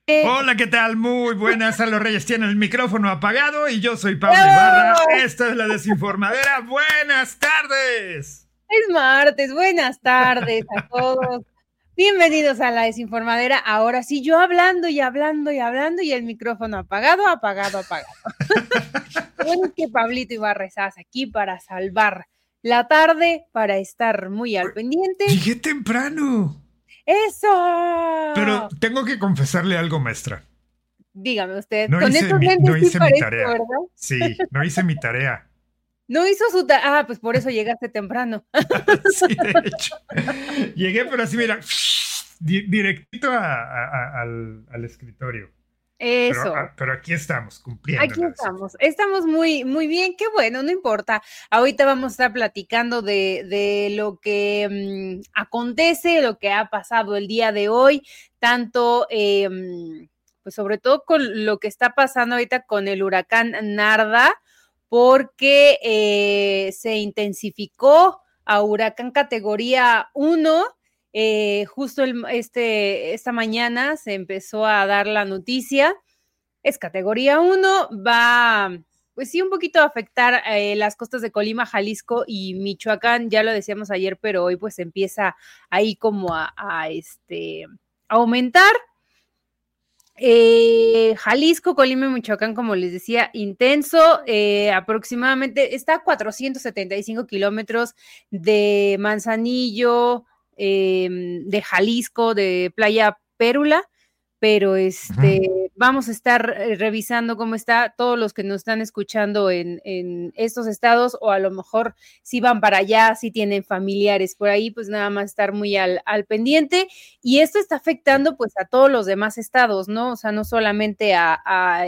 Hola, ¿qué tal? Muy buenas. A los Reyes tienen el micrófono apagado y yo soy Pablo Ibarra. Esta es la Desinformadera. Buenas tardes. Es martes, buenas tardes a todos. Bienvenidos a la Desinformadera. Ahora sí, yo hablando y hablando y hablando y el micrófono apagado, apagado, apagado. Bueno, es que Pablito Ibarra estás aquí para salvar la tarde, para estar muy al pendiente. Llegué temprano. Pero ¡Eso! tengo que confesarle algo, maestra. Dígame usted, No con hice estos mi, lentes no sí hice mi parezco, tarea. ¿verdad? Sí, no hice mi tarea. No hizo su tarea. Pues por eso llegaste temprano. Sí, de hecho. Llegué, pero así, mira, directito al escritorio. Eso. Pero aquí estamos, cumpliendo. Aquí estamos muy, muy bien, qué bueno, no importa. Ahorita vamos a estar platicando de lo que acontece, lo que ha pasado el día de hoy, tanto, pues sobre todo con lo que está pasando ahorita con el huracán Narda, porque se intensificó a huracán categoría 1. Justo esta mañana se empezó a dar la noticia. Es categoría 1, va, pues sí, un poquito a afectar las costas de Colima, Jalisco y Michoacán, ya lo decíamos ayer, pero hoy pues empieza ahí como a aumentar. Jalisco, Colima y Michoacán, como les decía, intenso, aproximadamente está a 475 kilómetros de Manzanillo, de Jalisco, de Playa Pérula, pero vamos a estar revisando cómo está todos los que nos están escuchando en estos estados, o a lo mejor si van para allá, si tienen familiares por ahí, pues nada más estar muy al pendiente. Y esto está afectando pues a todos los demás estados, ¿no? O sea, no solamente a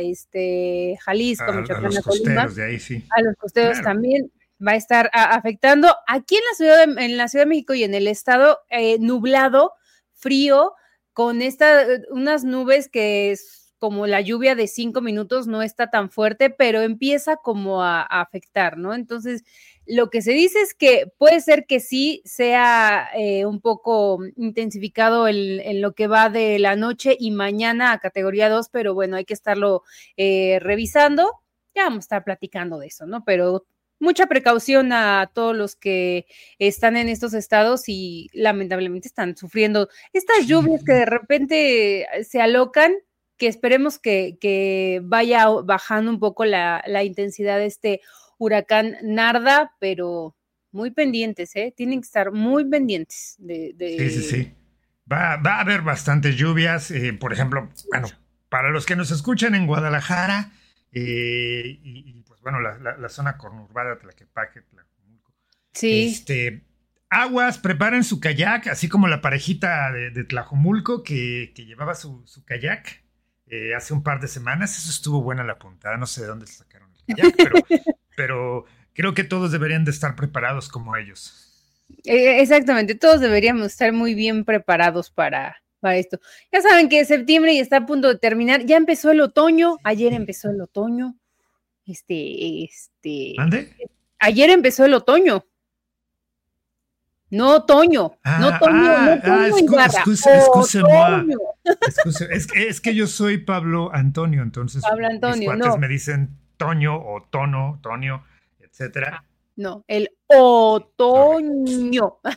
Jalisco, Michoacán, A los Colima, costeros de ahí, sí. a los costeros Claro. también va a estar afectando. Aquí en la Ciudad de México y en el estado, nublado, frío, con unas nubes que es como la lluvia de 5 minutos, no está tan fuerte, pero empieza como a afectar, ¿no? Entonces, lo que se dice es que puede ser que sí sea un poco intensificado en lo que va de la noche y mañana a categoría 2, pero bueno, hay que estarlo revisando. Ya vamos a estar platicando de eso, ¿no? Pero mucha precaución a todos los que están en estos estados y lamentablemente están sufriendo estas lluvias que de repente se alocan, que esperemos que vaya bajando un poco la intensidad de este huracán Narda, pero muy pendientes, tienen que estar muy pendientes Sí. Va a haber bastantes lluvias. Por ejemplo, bueno, para los que nos escuchan en Guadalajara, pues bueno, la zona conurbada, Tlaquepaque, Tlajomulco. Sí. Aguas, preparen su kayak, así como la parejita de Tlajomulco que llevaba su kayak hace un par de semanas. Eso estuvo buena la puntada, no sé de dónde sacaron el kayak, pero creo que todos deberían de estar preparados como ellos. Exactamente, todos deberíamos estar muy bien preparados para esto. Ya saben que septiembre y está a punto de terminar, ya empezó el otoño, ayer empezó el otoño, ¿Mande? ayer empezó el otoño. No otoño, no otoño Ibarra, otoño. Es que yo soy Pablo Antonio, entonces Pablo mis Antonio, cuates no. me dicen Toño o Tono, Tonio, etcétera. No, el otoño.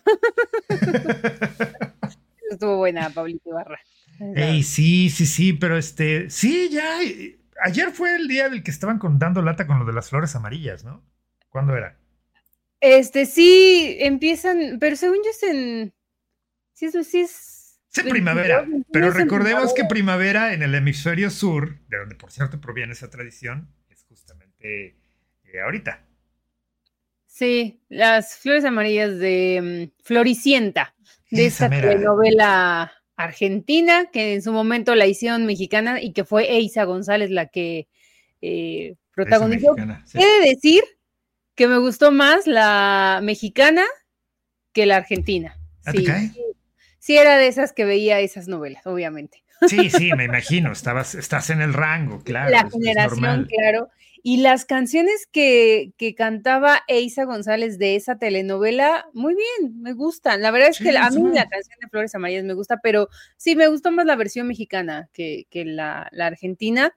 Estuvo buena, Pablito Ibarra. Ey, sí, pero sí, ya. Ayer fue el día del que estaban dando lata con lo de las flores amarillas, ¿no? ¿Cuándo era? Sí, empiezan, pero según yo es en. Sí, eso sí es. Sí, 22, primavera. 21 Pero es en recordemos que primavera. primavera en el hemisferio sur, de donde por cierto proviene esa tradición, es justamente ahorita. Sí, las flores amarillas de Floricienta, de Esa esta mera. telenovela argentina, que en su momento la hicieron mexicana y que fue Eiza González la que Esa protagonizó. mexicana, sí. He de decir que me gustó más la mexicana que la argentina. ¿Ah, te Sí, cae? sí era de esas que veía esas novelas, obviamente. Sí, me imagino, estás en el rango, claro. La generación, claro. Y las canciones que cantaba Eiza González de esa telenovela, muy bien, me gustan. La verdad es que a mí la canción de Flores Amarillas me gusta, pero sí, me gustó más la versión mexicana que la argentina,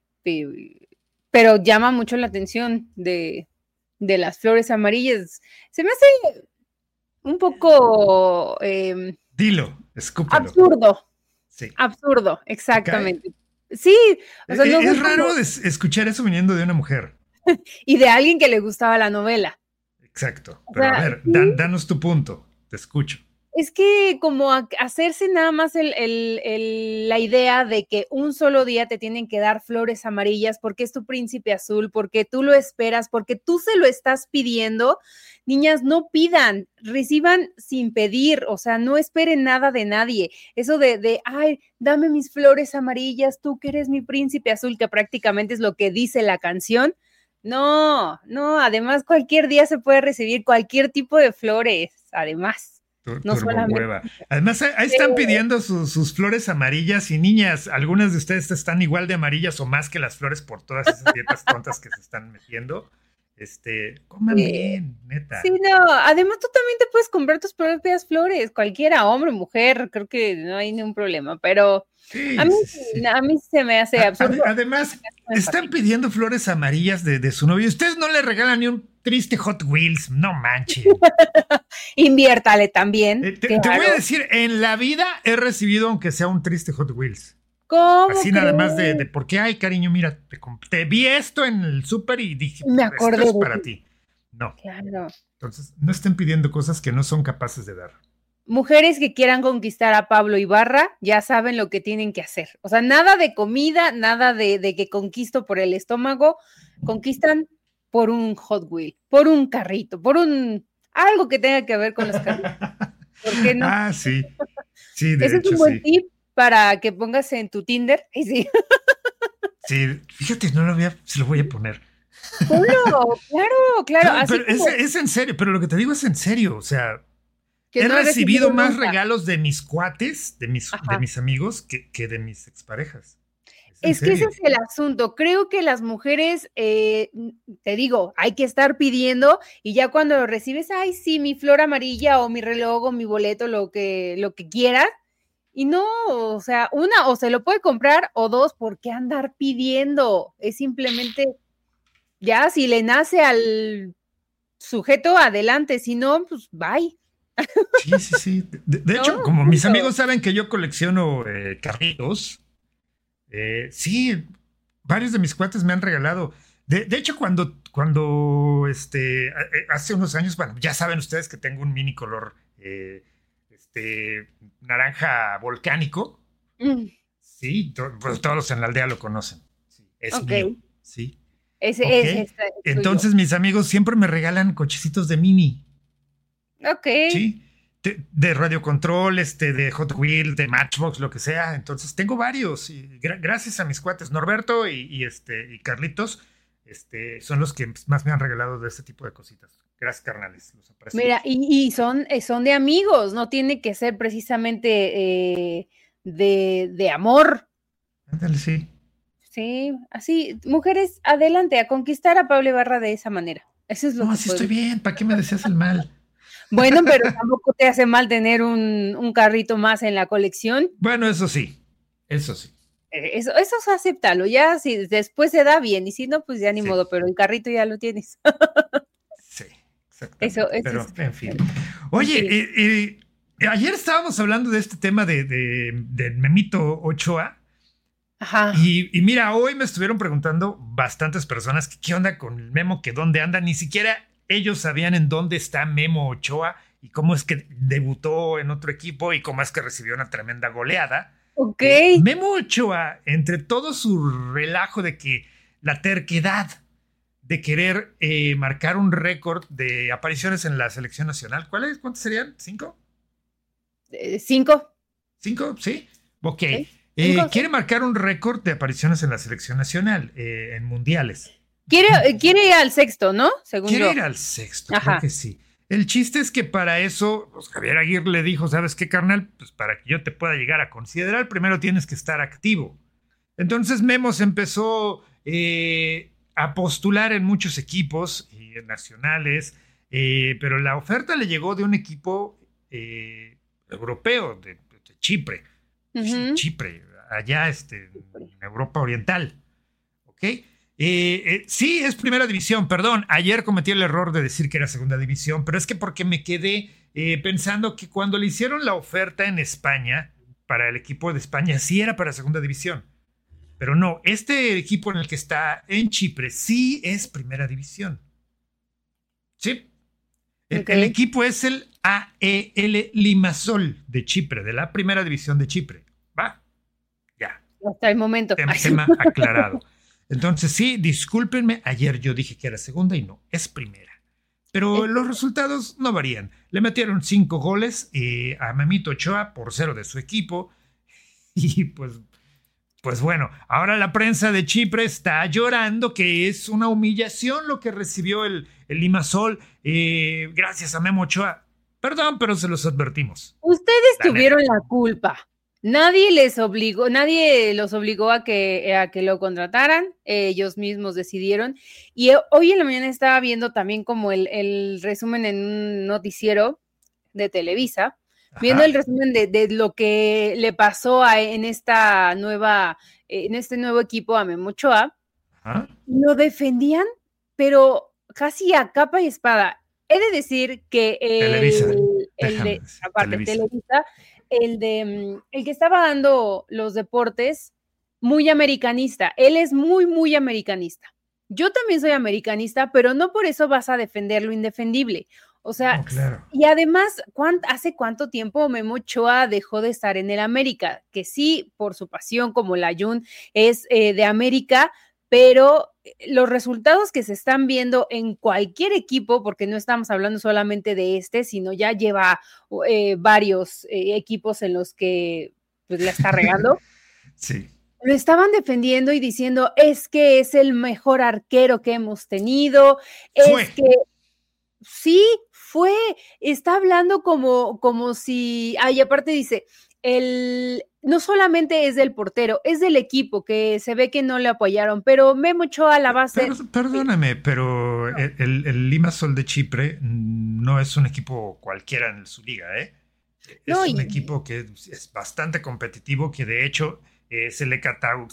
pero llama mucho la atención de las Flores Amarillas. Se me hace un poco... Dilo, escúpelo. Absurdo. Sí. Absurdo, exactamente. ¿Okay? Sí, o sea, no es raro escuchar eso viniendo de una mujer. Y de alguien que le gustaba la novela. Exacto. Pero a ver, danos tu punto. Te escucho. Es que como hacerse nada más la idea de que un solo día te tienen que dar flores amarillas porque es tu príncipe azul, porque tú lo esperas, porque tú se lo estás pidiendo. Niñas, no pidan, reciban sin pedir, o sea, no esperen nada de nadie. Eso ay, dame mis flores amarillas, tú que eres mi príncipe azul, que prácticamente es lo que dice la canción. No, además cualquier día se puede recibir cualquier tipo de flores, además. No hueva. Además, ahí están pidiendo sus flores amarillas y niñas, algunas de ustedes están igual de amarillas o más que las flores por todas esas dietas tontas que se están metiendo. Coman bien, neta. Sí, no, además tú también te puedes comprar tus propias flores, cualquiera, hombre, mujer, creo que no hay ningún problema, pero sí, a mí se me hace absurdo. Además, están pidiendo flores amarillas de su novio. Ustedes no le regalan ni un triste Hot Wheels, no manchen. Inviértale también. Te voy a decir, en la vida he recibido aunque sea un triste Hot Wheels. ¿Cómo? Así nada más de por qué, ay, cariño, mira, te vi esto en el súper y dije, me acordé esto es para ti. No. Claro. Entonces, no estén pidiendo cosas que no son capaces de dar. Mujeres que quieran conquistar a Pablo Ibarra ya saben lo que tienen que hacer. O sea, nada de comida, nada de que conquisto por el estómago. Conquistan por un Hot Wheel, por un carrito, por algo que tenga que ver con los carritos. ¿Por qué no? Ah, sí. Sí, de ese hecho, es un buen tip para que pongas en tu Tinder. Sí. Sí, fíjate, se lo voy a poner. Ponlo, claro. No, así pero como... es en serio, pero lo que te digo es en serio, o sea, he recibido más regalos de mis cuates, de mis amigos, que de mis exparejas. Es que ese es el asunto. Creo que las mujeres, te digo, hay que estar pidiendo y ya cuando lo recibes, ay, sí, mi flor amarilla o mi reloj o mi boleto, lo que quieras. Y no, o sea, una, o se lo puede comprar, o dos, ¿por qué andar pidiendo? Es simplemente, ya, si le nace al sujeto, adelante, si no, pues, bye. Sí. De hecho, como mis amigos saben que yo colecciono carritos, sí, varios de mis cuates me han regalado. De hecho, cuando hace unos años, bueno, ya saben ustedes que tengo un mini color naranja volcánico. Sí, pues todos en la aldea lo conocen. Sí, es mío. Sí. Ese Entonces mis amigos siempre me regalan cochecitos de mini. Ok. Sí. De radiocontrol, de Hot Wheels, de Matchbox, lo que sea. Entonces tengo varios. Y gracias a mis cuates, Norberto y Carlitos, son los que más me han regalado de este tipo de cositas. Gracias, carnales. Los aprecio. Mira, y son de amigos, no tiene que ser precisamente de amor. Ándale, sí. Sí, así, mujeres, adelante, a conquistar a Pablo Ibarra de esa manera. Eso es lo que así estoy bien, ¿para qué me deseas el mal? Bueno, pero tampoco te hace mal tener un carrito más en la colección. Bueno, eso sí. Eso es acéptalo, ya si después se da bien, y si no, pues ya ni modo, pero el carrito ya lo tienes. Sí, exactamente. Eso pero, en fin. Oye, ayer estábamos hablando de este tema de Memito Ochoa. Ajá. Y mira, hoy me estuvieron preguntando bastantes personas qué onda con el Memo, que dónde anda. Ni siquiera ellos sabían en dónde está Memo Ochoa y cómo es que debutó en otro equipo y cómo es que recibió una tremenda goleada. Ok. Memo Ochoa, entre todo su relajo de que la terquedad de querer marcar un récord de apariciones en la selección nacional, ¿cuántos serían? ¿5? 5. ¿5? Sí. Ok. ¿Sí? Quiere marcar un récord de apariciones en la selección nacional, en mundiales. Quiere ir al sexto, ¿no? Según quiere yo. Ir al sexto, Ajá. creo que sí. El chiste es que para eso, pues Javier Aguirre le dijo, ¿sabes qué, carnal? Pues para que yo te pueda llegar a considerar, primero tienes que estar activo. Entonces Memo se empezó a postular en muchos equipos nacionales, pero la oferta le llegó de un equipo europeo, de Chipre. Sí, Chipre, allá en Europa Oriental. ¿Ok? Sí, es primera división, perdón. Ayer cometí el error de decir que era segunda división, pero es que porque me quedé pensando que cuando le hicieron la oferta en España, para el equipo de España, sí era para segunda división. Pero no, este equipo en el que está en Chipre sí es primera división. Sí. El equipo es el AEL Limassol de Chipre, de la primera división de Chipre. Va, ya. Hasta el momento. Tema aclarado. Entonces, sí, discúlpenme, ayer yo dije que era segunda y no, es primera. Pero los resultados no varían. Le metieron 5 goles a Memito Ochoa por 0 de su equipo. Y pues bueno, ahora la prensa de Chipre está llorando que es una humillación lo que recibió el Limassol gracias a Memo Ochoa. Perdón, pero se los advertimos. Ustedes tuvieron la culpa. Nadie los obligó a que lo contrataran, ellos mismos decidieron. Y hoy en la mañana estaba viendo también como el resumen en un noticiero de Televisa, viendo el resumen de lo que le pasó en este nuevo equipo a Memo Ochoa. Lo defendían, pero casi a capa y espada. He de decir que Televisa, el que estaba dando los deportes, muy americanista. Él es muy, muy americanista. Yo también soy americanista, pero no por eso vas a defender lo indefendible. O sea, claro. Y además, ¿hace cuánto tiempo Memo Ochoa dejó de estar en el América? Que sí, por su pasión, como la Jun es de América, pero los resultados que se están viendo en cualquier equipo, porque no estamos hablando solamente de sino ya lleva varios equipos en los que pues, la está regando. Sí. Lo estaban defendiendo y diciendo, es que es el mejor arquero que hemos tenido, es que sí, está hablando como si, y aparte dice, no solamente es del portero, es del equipo, que se ve que no le apoyaron, pero Memo Ochoa a la base... Perdóname, pero el Limassol de Chipre no es un equipo cualquiera en su liga, ¿eh? Es un equipo que es bastante competitivo, que de hecho se le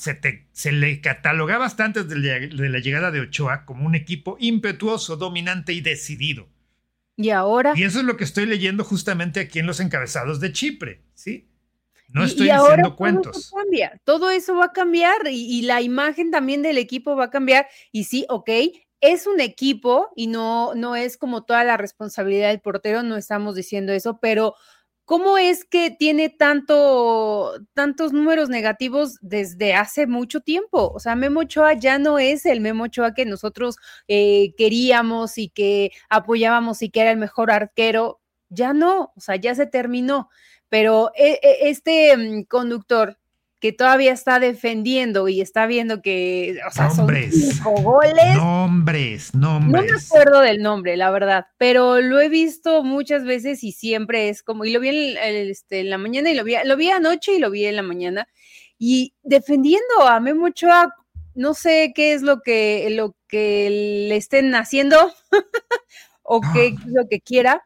catalogaba bastante antes de la llegada de Ochoa como un equipo impetuoso, dominante y decidido. ¿Y ahora? Y eso es lo que estoy leyendo justamente aquí en los encabezados de Chipre, ¿sí? No estoy diciendo cuentos. Todo eso va a cambiar y la imagen también del equipo va a cambiar. Y sí, ok, es un equipo y no es como toda la responsabilidad del portero, no estamos diciendo eso, pero ¿cómo es que tiene tantos números negativos desde hace mucho tiempo? O sea, Memo Ochoa ya no es el Memo Ochoa que nosotros queríamos y que apoyábamos y que era el mejor arquero. Ya no, o sea, ya se terminó. Pero este conductor que todavía está defendiendo y está viendo que, o sea, nombres, son 5 goles. Nombres. No me acuerdo del nombre, la verdad, pero lo he visto muchas veces y siempre es como, y lo vi en la mañana y lo vi anoche y lo vi en la mañana, y defendiendo a Memo Ochoa, no sé qué es lo que le estén haciendo o qué es lo que quiera,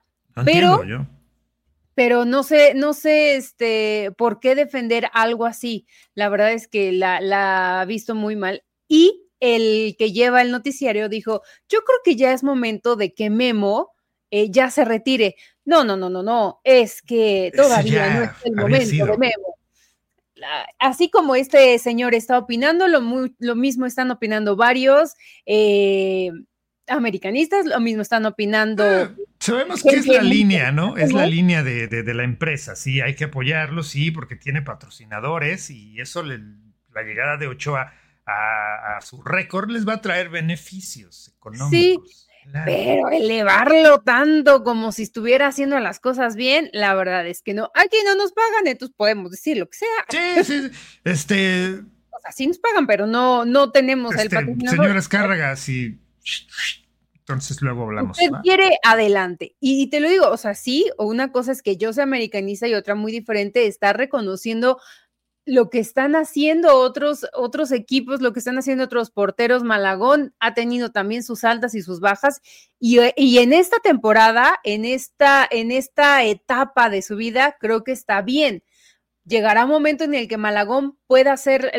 pero no sé por qué defender algo así. La verdad es que la ha visto muy mal. Y el que lleva el noticiario dijo, yo creo que ya es momento de que Memo ya se retire. No, es que todavía no es el momento de Memo. Así como este señor está opinando, lo mismo están opinando varios americanistas, lo mismo están opinando. Sabemos que es la línea, ¿no? Es la línea de la empresa. Sí, hay que apoyarlo, sí, porque tiene patrocinadores y eso, la llegada de Ochoa a su récord les va a traer beneficios económicos. Sí, claro. Pero elevarlo tanto como si estuviera haciendo las cosas bien, la verdad es que no. Aquí no nos pagan, entonces podemos decir lo que sea. Sí. O sea, sí nos pagan, pero no tenemos el patrocinador. Señor Azcárraga, sí. Entonces luego hablamos. Usted quiere, adelante. Y te lo digo, o sea, sí, o una cosa es que yo sea americanista y otra muy diferente, está reconociendo lo que están haciendo otros equipos, lo que están haciendo otros porteros. Malagón ha tenido también sus altas y sus bajas, y en esta temporada, en esta etapa de su vida, creo que está bien. Llegará un momento en el que Malagón pueda ser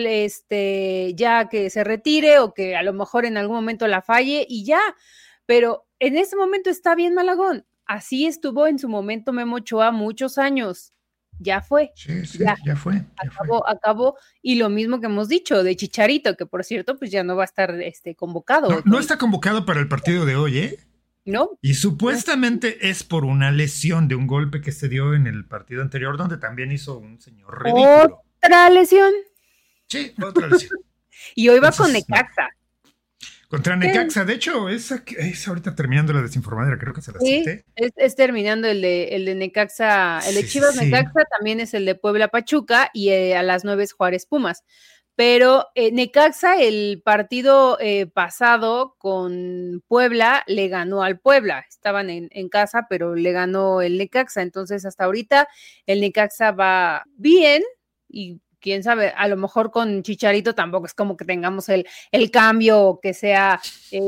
ya que se retire o que a lo mejor en algún momento la falle y ya, pero en ese momento está bien Malagón. Así estuvo en su momento Memo Ochoa muchos años. Ya fue. Sí, ya fue. Acabó. Y lo mismo que hemos dicho de Chicharito, que por cierto, pues ya no va a estar convocado. No está convocado para el partido de hoy, ¿eh? ¿No? Y supuestamente es por una lesión de un golpe que se dio en el partido anterior, donde también hizo un señor ridículo. ¿Otra lesión? Sí, otra lesión. Y hoy va con Necaxa. Contra Necaxa, de hecho, es ahorita terminando la desinformadera, creo que se la cité. Es terminando el de Necaxa, el de Chivas Necaxa, también es el de Puebla Pachuca, y a las 9 es Juárez Pumas. Pero Necaxa, el partido pasado con Puebla, le ganó al Puebla. Estaban en casa, pero le ganó el Necaxa. Entonces, hasta ahorita el Necaxa va bien y quién sabe, a lo mejor con Chicharito tampoco es como que tengamos el cambio que sea,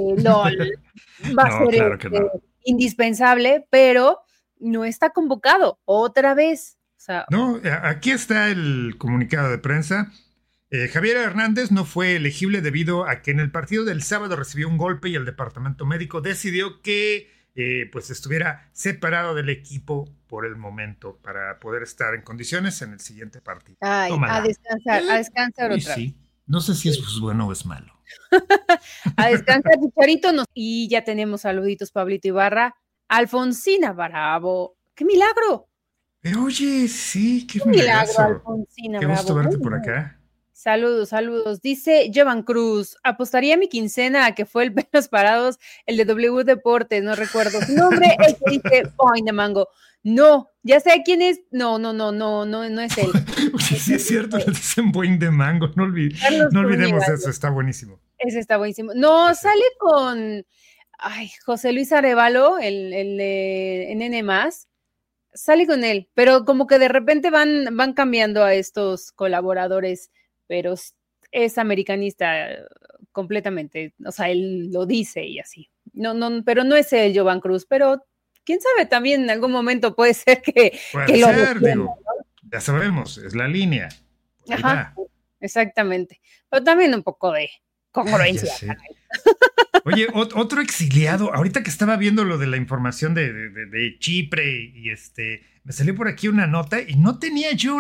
va a ser claro que no. indispensable, pero no está convocado otra vez. O sea, no, aquí está el comunicado de prensa. Javier Hernández no fue elegible debido a que en el partido del sábado recibió un golpe y el departamento médico decidió que pues estuviera separado del equipo por el momento para poder estar en condiciones en el siguiente partido. Ay, a descansar otra vez. No sé si eso es bueno o es malo. A descansar, Chicharito. Y ya tenemos saluditos, Pablito Ibarra. Alfonsina Bravo. ¡Qué milagro! Pero oye, sí, qué milagro, Alfonsina Bravo. Qué gusto verte por acá. Saludos. Dice Jovan Cruz, apostaría mi quincena a que fue el Pelos Parados, el de W Deportes, no recuerdo su nombre, el que dice Point de Mango. No, ya sé quién es. No es él. Sí, es cierto, le dicen Boing de Mango, no olvidemos eso, está buenísimo. Ese está buenísimo. No, sale con José Luis Arevalo, el de NN+, sale con él, pero como que de repente van cambiando a estos colaboradores, pero es americanista completamente, o sea, él lo dice y así. No, pero no es el Jovan Cruz, pero quién sabe, también en algún momento puede ser que lo defienda, ¿no? Ya sabemos, es la línea. Ajá, exactamente. Pero también un poco de congruencia. Oye, otro exiliado, ahorita que estaba viendo lo de la información de Chipre y me salió por aquí una nota y no tenía yo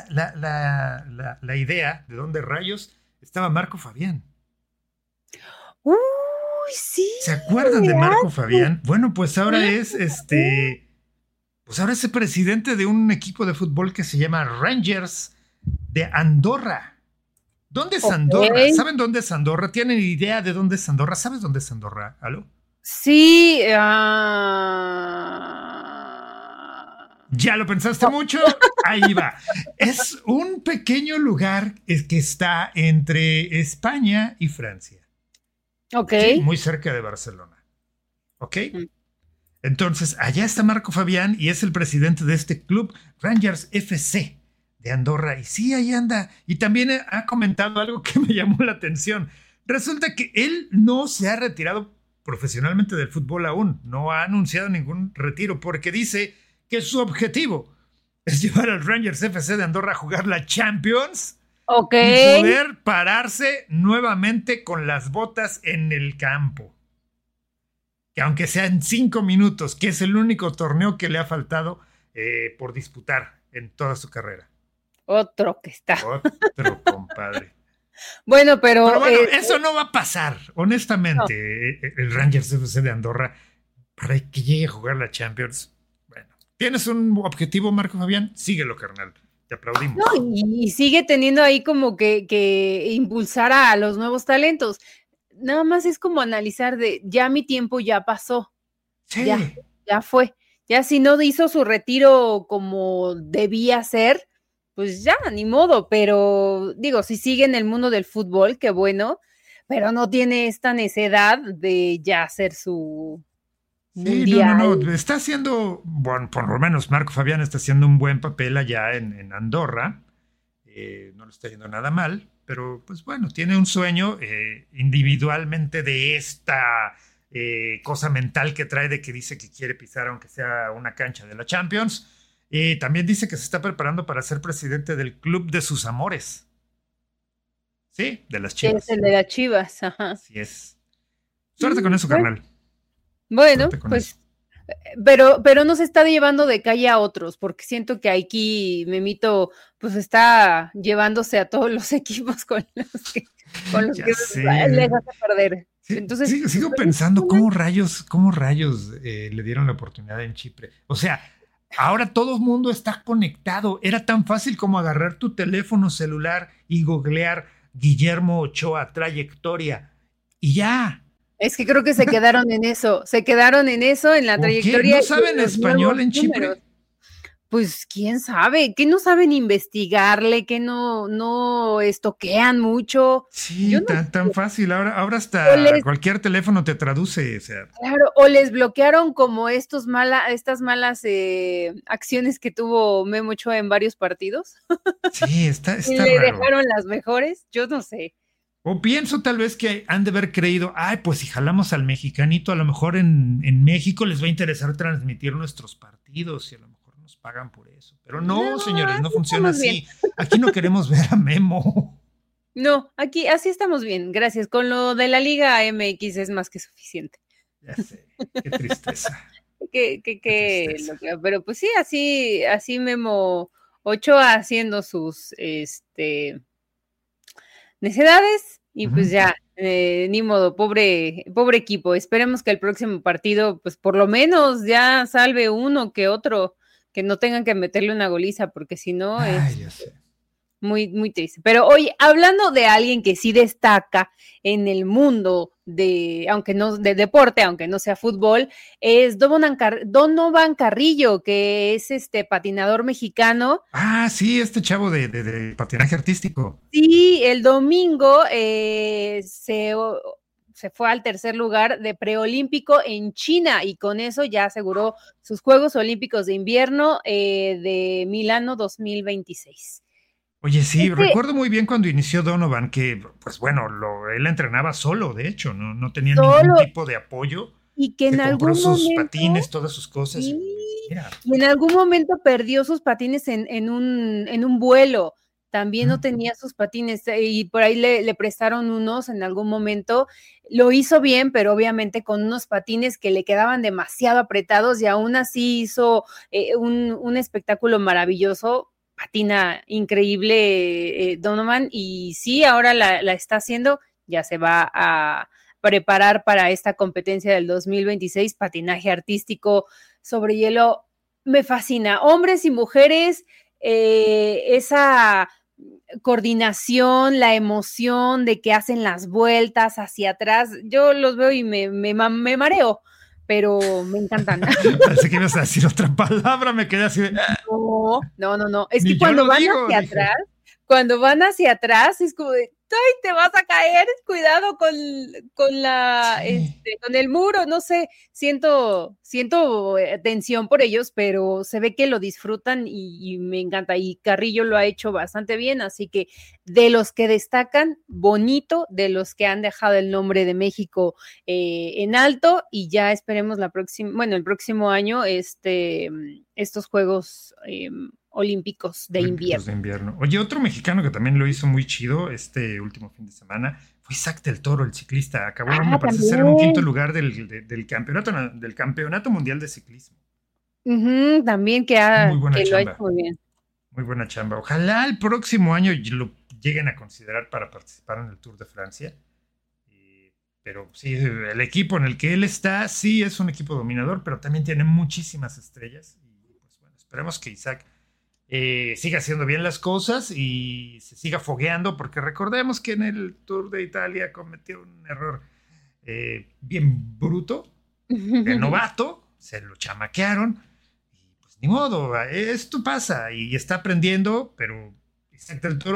la idea de dónde rayos estaba Marco Fabián. Uy, sí. ¿Se acuerdan de Marco Fabián? Bueno, pues ahora es pues ahora es el presidente de un equipo de fútbol que se llama Rangers de Andorra. ¿Dónde es Andorra? ¿Saben dónde es Andorra? ¿Tienen idea de dónde es Andorra? ¿Sabes dónde es Andorra? ¿Aló? Sí. ¿Ya lo pensaste mucho? Ahí va. Es un pequeño lugar que está entre España y Francia. Ok. Sí, muy cerca de Barcelona. ¿Ok? Entonces, allá está Marco Fabián y es el presidente de este club, Rangers FC de Andorra. Y sí, ahí anda. Y también ha comentado algo que me llamó la atención. Resulta que él no se ha retirado profesionalmente del fútbol aún. No ha anunciado ningún retiro porque dice que su objetivo es llevar al Rangers FC de Andorra a jugar la Champions. Ok. Y poder pararse nuevamente con las botas en el campo. Que aunque sean 5 minutos, que es el único torneo que le ha faltado por disputar en toda su carrera. Otro que está. Otro, compadre. Bueno, pero eso no va a pasar, honestamente. No. El Rangers FC de Andorra, para que llegue a jugar la Champions. Bueno, ¿tienes un objetivo, Marco Fabián? Síguelo, carnal. Te aplaudimos. No, y sigue teniendo ahí como que impulsar a los nuevos talentos. Nada más es como analizar ya mi tiempo ya pasó. Sí. Ya fue. Ya si no hizo su retiro como debía ser, pues ya, ni modo. Pero digo, si sigue en el mundo del fútbol, qué bueno. pero no tiene esta necedad de ya hacer su Sí, mundial. no, está haciendo, bueno, por lo menos Marco Fabián está haciendo un buen papel allá en Andorra, no le está yendo nada mal, pero pues bueno, tiene un sueño individualmente de esta cosa mental que trae de que dice que quiere pisar aunque sea una cancha de la Champions. También dice que se está preparando para ser presidente del club de sus amores. Sí, de las Que es Chivas. el de las Chivas, ajá. Así es. Suerte con eso, Bueno, carnal. bueno, Suerte con eso. pues, pero no se está llevando de calle a otros, porque siento que aquí Memito, pues está llevándose a todos los equipos con los Ya que les sé. hace perder. Sí, Entonces, sigo pues, pensando cómo rayos le dieron la oportunidad en Chipre. O sea, ahora todo el mundo está conectado. Era tan fácil como agarrar tu teléfono celular y googlear Guillermo Ochoa, trayectoria, y ya. es que creo que se quedaron en eso, en la ¿O qué? trayectoria ¿No y saben en los español nuevos en números. Chipre? Pues quién sabe, que no saben investigarle, que no estoquean mucho. Yo Sí, no tan sé. fácil. Ahora O hasta les, cualquier teléfono te traduce. O sea, claro, o les bloquearon como estas malas acciones que tuvo Memo Ochoa en varios partidos sí, y está le raro. dejaron las mejores. Yo no sé. O pienso tal vez que han de haber creído, ay, pues si jalamos al mexicanito, a lo mejor en México les va a interesar transmitir nuestros partidos y a lo mejor nos pagan por eso. Pero No, no, señores, no así funciona estamos bien. así. Aquí no queremos ver a Memo. No, aquí así estamos bien. Gracias. Con lo de la Liga MX es más que suficiente. Ya sé, qué tristeza, qué tristeza. Pero pues sí, así Memo Ochoa haciendo sus necedades y pues Ujú. ya, ni modo, pobre equipo. Esperemos que el próximo partido, pues por lo menos ya salve uno que otro, que no tengan que meterle una goliza, porque si no Ay, es ya sé. muy, muy triste. Pero oye, hablando de alguien que sí destaca en el mundo aunque no, de deporte, aunque no sea fútbol, es Donovan Carrillo, que es este patinador mexicano. Ah, sí, este chavo de patinaje artístico. Sí, el domingo se fue al tercer lugar de preolímpico en China y con eso ya aseguró sus Juegos Olímpicos de Invierno de Milano 2026. Oye, sí, Este recuerdo muy bien cuando inició Donovan, que, pues bueno, él entrenaba solo, de hecho, no tenía ningún solo tipo de apoyo. y que Se en compró algún sus momento, patines, todas sus cosas, sí, mira. y en algún momento perdió sus patines en un vuelo. También no ¿Mm? tenía sus patines y por ahí le prestaron unos en algún momento. Lo hizo bien, pero obviamente con unos patines que le quedaban demasiado apretados y aún así hizo un espectáculo maravilloso. Patina increíble Donovan y sí, ahora la está haciendo, ya se va a preparar para esta competencia del 2026, patinaje artístico sobre hielo. Me fascina, hombres y mujeres, esa coordinación, la emoción de que hacen las vueltas hacia atrás, yo los veo y me mareo, pero me encantan. Pensé que ibas a decir otra palabra, me quedé así de, No. Es que ni yo lo digo, dije. cuando van hacia atrás, es como de, ¡ay, te vas a caer! Cuidado Sí. con el muro, no sé, siento tensión por ellos, pero se ve que lo disfrutan y me encanta. Y Carrillo lo ha hecho bastante bien, así que de los que destacan, bonito, de los que han dejado el nombre de México en alto, y ya esperemos el próximo año, estos Juegos Olímpicos de Olímpicos de invierno. invierno. Oye, otro mexicano que también lo hizo muy chido este último fin de semana fue Isaac del Toro, el ciclista. Acabó, me Ah, parece ser en un quinto también. lugar del campeonato mundial de ciclismo. También Muy buena que lo ha hecho chamba, muy bien. muy buena chamba. Ojalá el próximo año lo lleguen a considerar para participar en el Tour de Francia. Pero sí, el equipo en el que él está, sí es un equipo dominador, pero también tiene muchísimas estrellas. Y pues bueno, esperemos que Isaac siga haciendo bien las cosas y se siga fogueando, porque recordemos que en el Tour de Italia cometió un error bien bruto, de novato, se lo chamaquearon, y pues ni modo, esto pasa y está aprendiendo, pero Isaac del Toro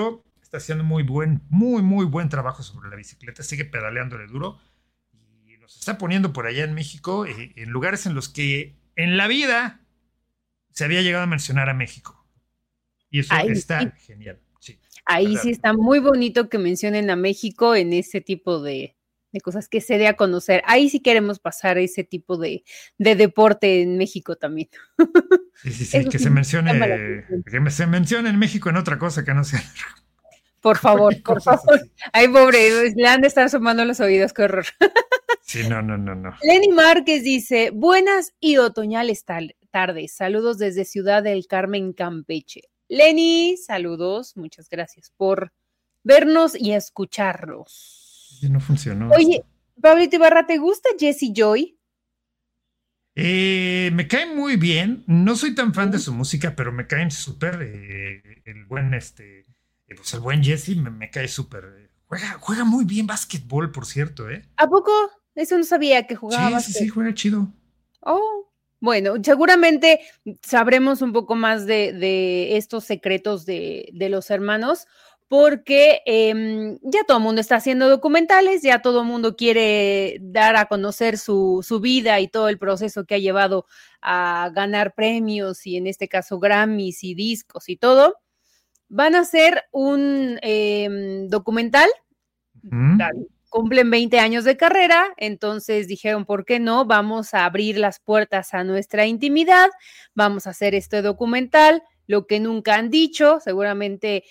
está haciendo muy buen trabajo sobre la bicicleta, sigue pedaleándole duro y los está poniendo por allá en México, en lugares en los que en la vida se había llegado a mencionar a México. Y eso está genial. Sí, ahí sí está muy bonito que mencionen a México en ese tipo de cosas que se dé a conocer. Ahí sí queremos pasar ese tipo de deporte en México también. Sí, que se mencione en México en otra cosa que no sea. Por favor. Ay, pobre, le han de estar sumando los oídos, qué horror. Sí, no. Lenny Márquez dice, buenas y otoñales tardes, saludos desde Ciudad del Carmen, Campeche. Lenny, saludos, muchas gracias por vernos y escucharnos. No funcionó. Oye, Pablito Ibarra, ¿te gusta Jessie Joy? Me cae muy bien. No soy tan fan de su música, pero me caen súper. El buen pues el buen Jesse me cae súper. Juega muy bien básquetbol, por cierto, ¿eh? ¿A poco? Eso no sabía que jugaba básquet. Sí, juega chido. Oh, bueno, seguramente sabremos un poco más de estos secretos de los hermanos, porque ya todo el mundo está haciendo documentales, ya todo el mundo quiere dar a conocer su vida y todo el proceso que ha llevado a ganar premios y en este caso Grammys y discos y todo. Van a hacer un documental, cumplen 20 años de carrera, entonces dijeron, ¿por qué no? Vamos a abrir las puertas a nuestra intimidad, vamos a hacer este documental, lo que nunca han dicho, seguramente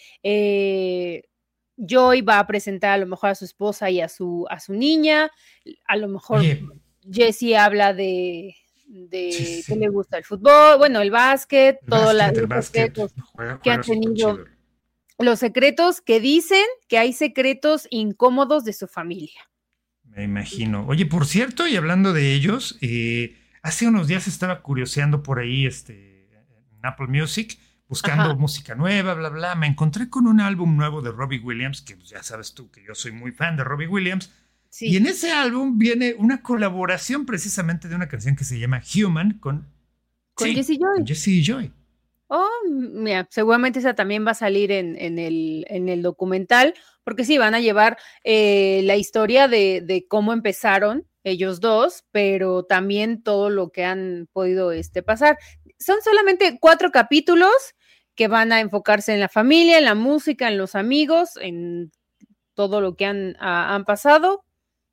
Joy va a presentar a lo mejor a su esposa y a su niña, a lo mejor Jessie habla de que le gusta el fútbol, bueno, el básquet, todos los secretos que han tenido, los secretos que dicen que hay secretos incómodos de su familia. Me imagino. Oye, por cierto, y hablando de ellos, hace unos días estaba curioseando por ahí en Apple Music, buscando música nueva, bla, bla. Me encontré con un álbum nuevo de Robbie Williams, que ya sabes tú que yo soy muy fan de Robbie Williams. Sí. Y en ese álbum viene una colaboración precisamente de una canción que se llama Human con Jessie Joy. Con Jessie Joy. Oh, mira, seguramente esa también va a salir en el documental, porque sí, van a llevar la historia de cómo empezaron ellos dos, pero también todo lo que han podido pasar. Son solamente 4 capítulos que van a enfocarse en la familia, en la música, en los amigos, en todo lo que han pasado.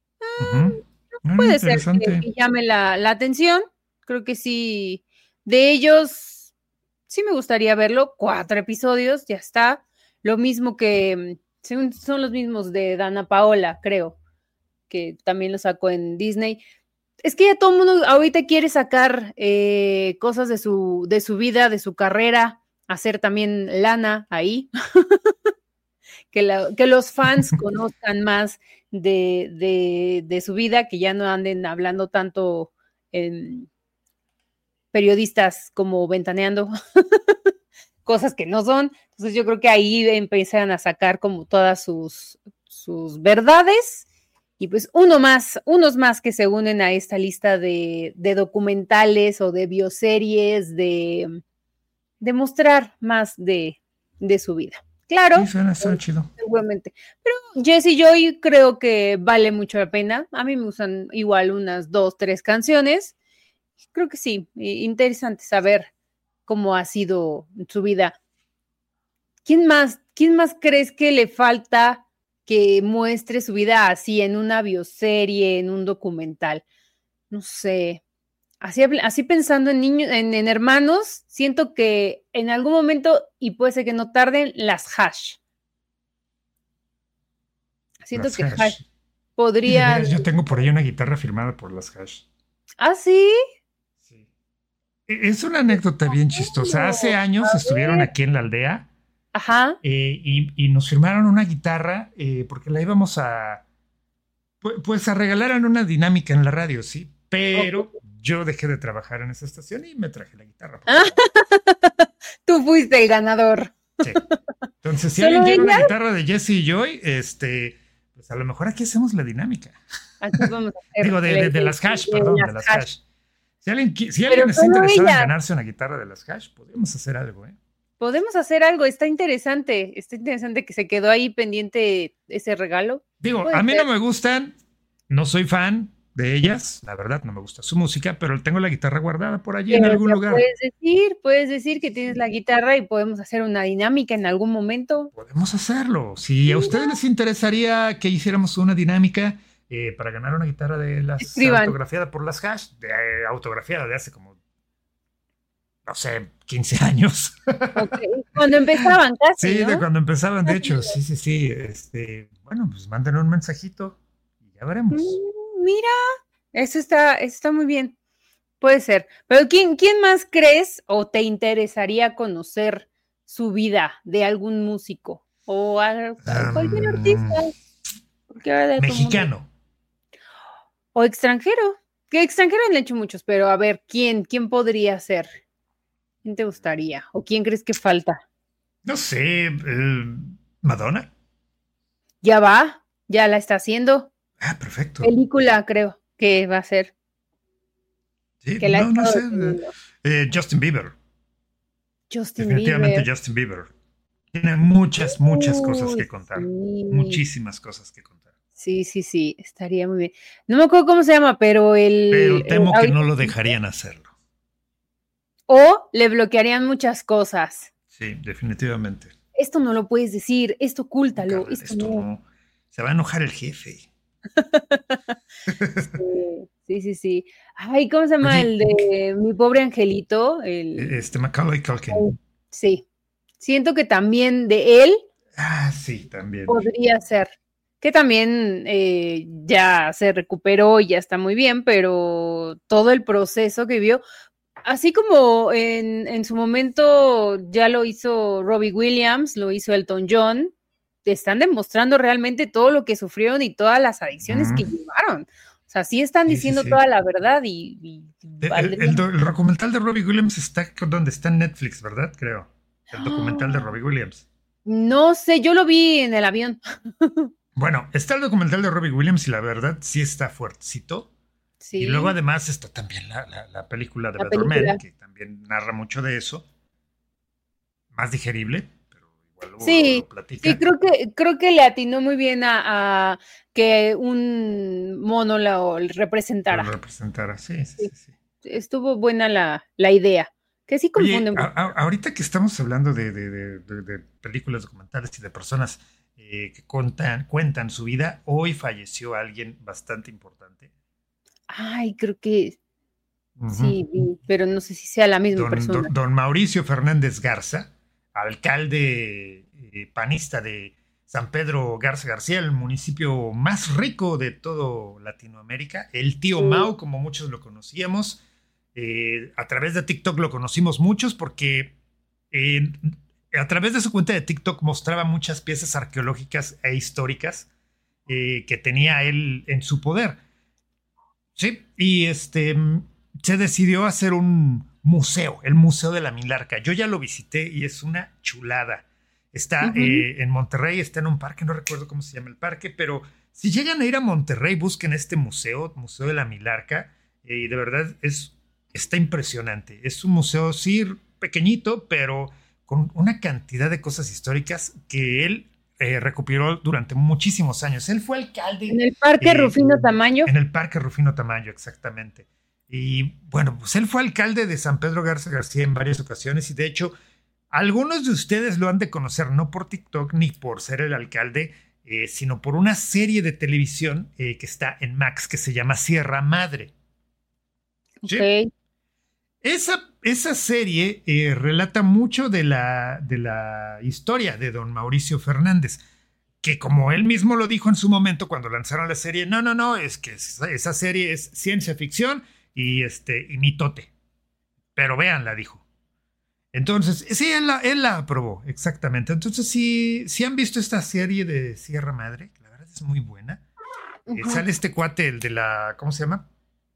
Puede ser que llame la atención. Creo que sí, de ellos sí me gustaría verlo. 4 episodios, ya está. Lo mismo que son los mismos de Dana Paola, creo, que también lo sacó en Disney. Es que ya todo el mundo ahorita quiere sacar cosas de su vida, de su carrera, hacer también lana ahí. Que los fans conozcan más de su vida, que ya no anden hablando tanto en periodistas como ventaneando cosas que no son. Entonces yo creo que ahí empiezan a sacar como todas sus verdades, y pues unos más que se unen a esta lista de documentales o de bioseries, de mostrar más de su vida. Claro, sí, suena chido. Seguramente. Pero Jessie Joy creo que vale mucho la pena. A mí me gustan igual unas 2, 3 canciones. Creo que sí, interesante saber cómo ha sido su vida. ¿Quién más crees que le falta que muestre su vida así en una bioserie, en un documental? No sé. Así pensando en niños, en hermanos, siento que en algún momento, y puede ser que no tarden, las Hash. Siento que Hash podría... Yo tengo por ahí una guitarra firmada por las Hash. ¿Ah, sí? Sí. Es una anécdota bien chistosa. Hace años estuvieron aquí en la aldea. Ajá. Y nos firmaron una guitarra porque la íbamos a... Pues a regalar en una dinámica en la radio, sí. Pero yo dejé de trabajar en esa estación y me traje la guitarra. Tú fuiste el ganador. Sí. Entonces, si alguien quiere una guitarra de Jessie Joy, pues a lo mejor aquí hacemos la dinámica. Aquí vamos a hacer Digo, de las Hash, perdón, de las Hash. Si alguien está interesado en ganarse una guitarra de las Hash, podríamos hacer algo, ¿eh? Podemos hacer algo, está interesante que se quedó ahí pendiente ese regalo. Digo, a mí no me gustan, no soy fan de ellas, la verdad no me gusta su música, pero tengo la guitarra guardada por allí en algún lugar. Puedes decir que tienes la guitarra y podemos hacer una dinámica en algún momento. Podemos hacerlo. Si a ustedes les interesaría que hiciéramos una dinámica para ganar una guitarra de las autografiada por las Hash, autografiada de hace como, no sé, 15 años. Okay. Cuando empezaban casi, sí, ¿no? de cuando empezaban, de hecho, sí. Bueno, pues manden un mensajito y ya veremos. Mira, eso está muy bien. Puede ser. Pero ¿quién más crees o te interesaría conocer su vida de algún músico? O cualquier artista. Mexicano. O extranjero. Que extranjero han hecho muchos, pero a ver, ¿quién podría ser? ¿Quién te gustaría? ¿O quién crees que falta? No sé, Madonna. Ya la está haciendo. Ah, perfecto. Película, creo que va a ser. Sí, no sé. Justin Bieber. Definitivamente Justin Bieber. Tiene muchas cosas que contar. Sí. Muchísimas cosas que contar. Sí, estaría muy bien. No me acuerdo cómo se llama, pero Pero temo que no lo dejarían hacerlo. O le bloquearían muchas cosas. Sí, definitivamente. Esto no lo puedes decir, esto ocúltalo. Carnal, esto no. Se va a enojar el jefe. Sí. Ay, ¿cómo se llama el de Mi Pobre Angelito? Macaulay Culkin. Sí. Siento que también de él. Sí, también. Podría ser. Que también ya se recuperó y ya está muy bien, pero todo el proceso que vivió, así como en su momento ya lo hizo Robbie Williams, lo hizo Elton John, te están demostrando realmente todo lo que sufrieron y todas las adicciones que llevaron. O sea, sí están diciendo toda la verdad el documental de Robbie Williams está donde está en Netflix, ¿verdad? Creo. El documental de Robbie Williams. No sé, yo lo vi en el avión. Bueno, está el documental de Robbie Williams y la verdad sí está fuertecito. Sí. Y luego además está también la película de Better Man, que también narra mucho de eso. Más digerible, pero igual lo platica. Sí, creo que le atinó muy bien a que un mono lo representara. Sí. Estuvo buena la idea. Que sí confunde mucho. Ahorita que estamos hablando de películas documentales y de personas que cuentan su vida, hoy falleció alguien bastante importante. Ay, creo que sí, pero no sé si sea la misma persona. Don Mauricio Fernández Garza, alcalde panista de San Pedro Garza García, el municipio más rico de todo Latinoamérica, el tío Mau, como muchos lo conocíamos. A través de TikTok lo conocimos muchos porque a través de su cuenta de TikTok mostraba muchas piezas arqueológicas e históricas que tenía él en su poder. Sí, y se decidió hacer un museo, el Museo de la Milarca. Yo ya lo visité y es una chulada. Está en Monterrey, está en un parque, no recuerdo cómo se llama el parque, pero si llegan a ir a Monterrey, busquen este museo, Museo de la Milarca, y de verdad está impresionante. Es un museo, sí, pequeñito, pero con una cantidad de cosas históricas que él recuperó durante muchísimos años. Él fue alcalde. En el Parque Rufino Tamayo. En el Parque Rufino Tamayo, exactamente. Y bueno, pues él fue alcalde de San Pedro Garza García en varias ocasiones y de hecho, algunos de ustedes lo han de conocer no por TikTok ni por ser el alcalde, sino por una serie de televisión que está en Max que se llama Sierra Madre. ¿Sí? Ok. Esa serie relata mucho de la historia de don Mauricio Fernández, que como él mismo lo dijo en su momento cuando lanzaron la serie, no, es que esa serie es ciencia ficción y mitote. Pero véanla, dijo. Entonces, sí, él la aprobó, exactamente. Entonces, si han visto esta serie de Sierra Madre, la verdad es muy buena. Sale este cuate, el de ¿cómo se llama?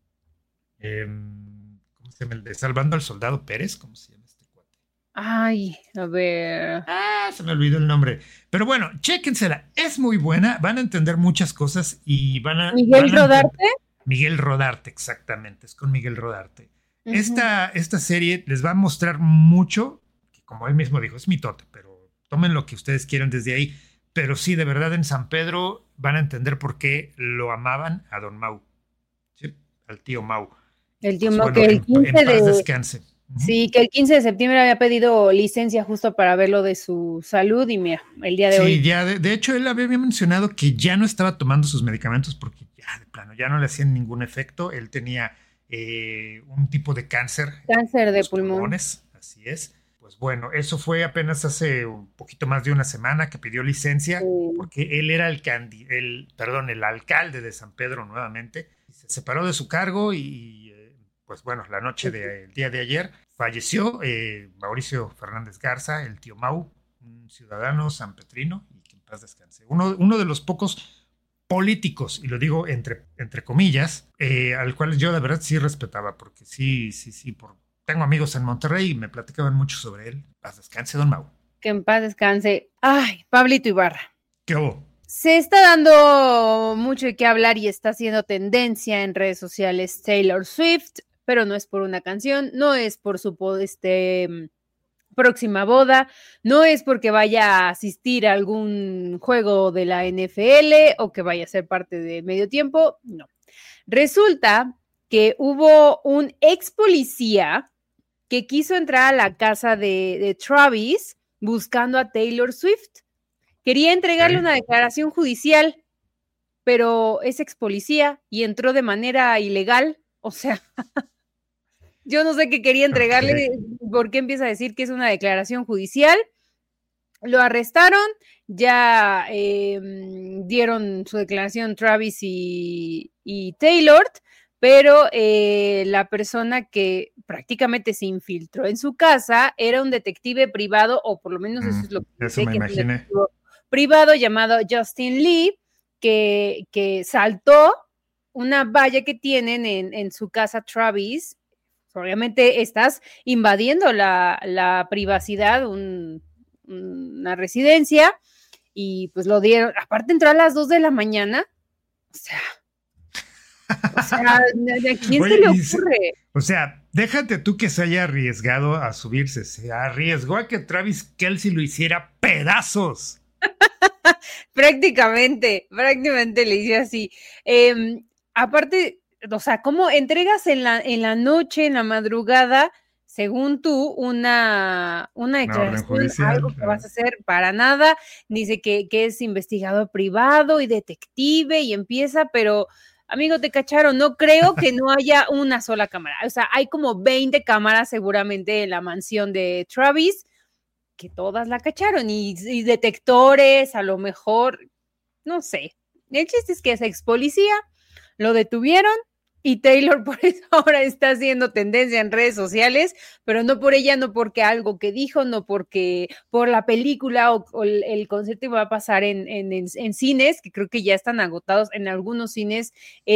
El de Salvando al Soldado Pérez, ¿cómo se llama este cuate? Ay, a ver. Se me olvidó el nombre. Pero bueno, chéquensela, es muy buena, van a entender muchas cosas y ¿Miguel Rodarte? Miguel Rodarte, exactamente, es con Miguel Rodarte. Esta serie les va a mostrar mucho como él mismo dijo, es mitote, pero tomen lo que ustedes quieran desde ahí. Pero sí, de verdad, en San Pedro van a entender por qué lo amaban a don Mau, ¿sí? Al tío Mau. El tío Pues Mau, bueno, que el en 15 paz de... descanse. Sí, que el 15 de septiembre había pedido licencia justo para ver lo de su salud y mira, el día de Sí, hoy. ya, de hecho, él había mencionado que ya no estaba tomando sus medicamentos porque ya, de plano, ya no le hacían ningún efecto. Él tenía un tipo de cáncer Cáncer en de los pulmón. pulmones, así es. Pues bueno, eso fue apenas hace un poquito más de una semana que pidió licencia porque él era el alcalde de San Pedro nuevamente. Se separó de su cargo y pues bueno, la noche del día de ayer falleció Mauricio Fernández Garza, el tío Mau, un ciudadano sanpetrino y que en paz descanse. Uno de los pocos políticos, y lo digo entre comillas, al cual yo de verdad sí respetaba, porque sí, tengo amigos en Monterrey y me platicaban mucho sobre él. Paz descanse, don Mau. Que en paz descanse. Ay, Pablito Ibarra. ¿Qué hubo? Se está dando mucho de qué hablar y está haciendo tendencia en redes sociales Taylor Swift, pero no es por una canción, no es por su próxima boda, no es porque vaya a asistir a algún juego de la NFL o que vaya a ser parte de medio tiempo, no. Resulta que hubo un ex policía que quiso entrar a la casa de Travis buscando a Taylor Swift. Quería entregarle una declaración judicial, pero es ex policía y entró de manera ilegal. O sea, yo no sé qué quería entregarle, por qué empieza a decir que es una declaración judicial. Lo arrestaron, ya dieron su declaración Travis y Taylor, pero la persona que prácticamente se infiltró en su casa era un detective privado, o por lo menos eso es lo que eso sé, me que imaginé. es un detective privado llamado Justin Lee, que saltó una valla que tienen en su casa Travis. Obviamente estás invadiendo la privacidad, una residencia, y pues lo dieron, aparte entró a las 2 de la mañana, o sea, ¿a quién Oye, se le ocurre? o sea, déjate tú que se haya arriesgado a subirse, se arriesgó a que Travis Kelce lo hiciera pedazos. prácticamente le hice así. Aparte, o sea, ¿cómo entregas en la noche, en la madrugada, según tú, una declaración, judicial, algo que vas a hacer para nada? Dice que es investigador privado y detective y empieza, pero amigo, te cacharon. No creo que no haya una sola cámara. O sea, hay como 20 cámaras seguramente en la mansión de Travis, que todas la cacharon y detectores, a lo mejor, no sé. El chiste es que es ex policía, lo detuvieron y Taylor por eso ahora está haciendo tendencia en redes sociales, pero no por ella, no porque algo que dijo, no porque por la película o el concierto va a pasar en cines, que creo que ya están agotados en algunos cines.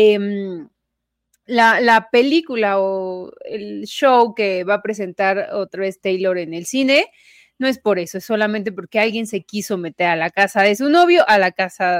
La película o el show que va a presentar otra vez Taylor en el cine, no es por eso, es solamente porque alguien se quiso meter a la casa de su novio, a la casa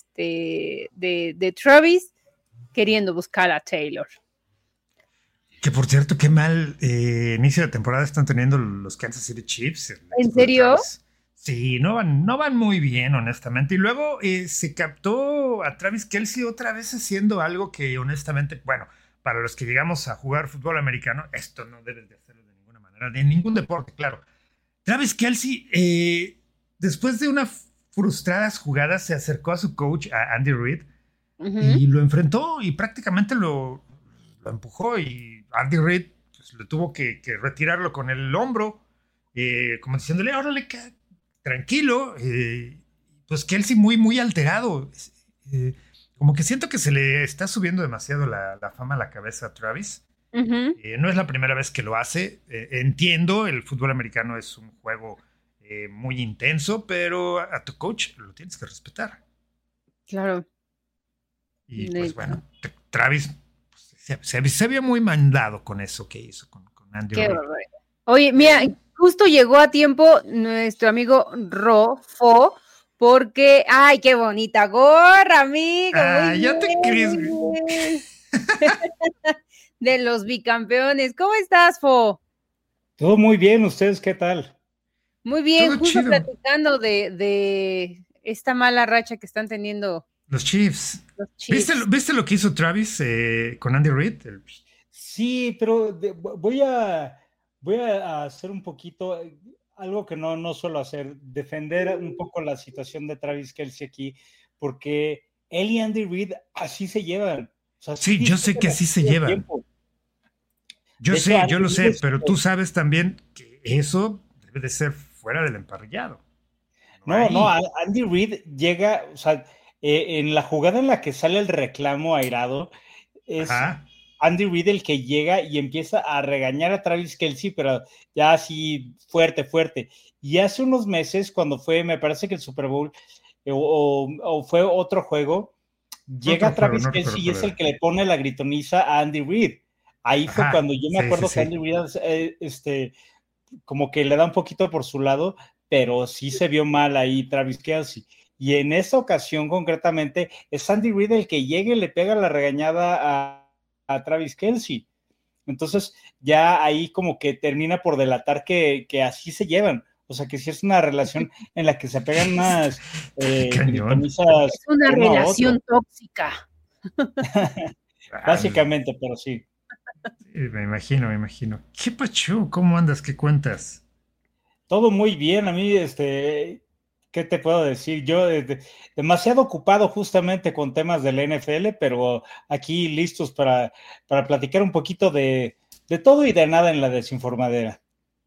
de Travis, queriendo buscar a Taylor. Que por cierto, qué mal inicio de temporada están teniendo los Kansas City Chiefs. ¿En serio? Sí, no van muy bien, honestamente. Y luego se captó a Travis Kelce otra vez haciendo algo que, honestamente, bueno, para los que llegamos a jugar fútbol americano, esto no debes de hacerlo de ninguna manera, de ningún deporte, claro. Travis Kelce, después de unas frustradas jugadas, se acercó a su coach, a Andy Reid, y lo enfrentó y prácticamente lo empujó. Y Andy Reid pues, le tuvo que retirarlo con el hombro, como diciéndole, órale, tranquilo. Pues Kelce muy alterado. Como que siento que se le está subiendo demasiado la fama a la cabeza a Travis. No es la primera vez que lo hace. Entiendo, el fútbol americano es un juego muy intenso, pero a tu coach lo tienes que respetar. Claro. Y pues bueno, Travis se vio muy mandado con eso que hizo con Andy Reid. Oye, mira, justo llegó a tiempo nuestro amigo Rofo, porque, ¡ay, qué bonita gorra, amigo! Ya te crees. De los bicampeones. ¿Cómo estás, Fo? Todo muy bien, ¿ustedes qué tal? Muy bien, Todo justo chido. platicando de esta mala racha que están teniendo Los Chiefs. los ¿Viste, Chiefs. viste lo que hizo Travis con Andy Reid? Sí, pero voy a hacer un poquito algo que no suelo hacer, defender un poco la situación de Travis Kelce aquí, porque él y Andy Reid así se llevan. O sea, sí Sí, yo sé que discuten así así se todo el llevan. tiempo. Yo De hecho, sé, yo Andy lo Reid sé, pero tú sabes también que eso debe de ser fuera del emparrillado. No no, ahí. Andy Reid llega, o sea, en la jugada en la que sale el reclamo airado, es Ajá. Andy Reid el que llega y empieza a regañar a Travis Kelce, pero ya así fuerte, fuerte. Y hace unos meses, cuando fue, me parece que el Super Bowl, o fue otro juego, Otro llega juego, Travis no Kelce recuerdo y cuál es el era. que le pone la gritoniza a Andy Reid. Ahí fue Ajá. cuando yo me Sí, sí, acuerdo que sí. Andy Reid, como que le da un poquito por su lado, pero sí se vio mal ahí Travis Kelce. Y en esta ocasión, concretamente, es Andy Reid el que llega y le pega la regañada a Travis Kelce. Entonces, ya ahí como que termina por delatar que así se llevan. O sea, que sí es una relación en la que se pegan unas Está cañón. gritonizas Es una uno a otro. relación tóxica. Ah, Básicamente, pero sí. sí, me imagino, me imagino. ¿Qué pacho? ¿Cómo andas? ¿Qué cuentas? Todo muy bien, a mí, ¿qué te puedo decir? Yo demasiado ocupado justamente con temas de la NFL, pero aquí listos para platicar un poquito de todo y de nada en la desinformadera.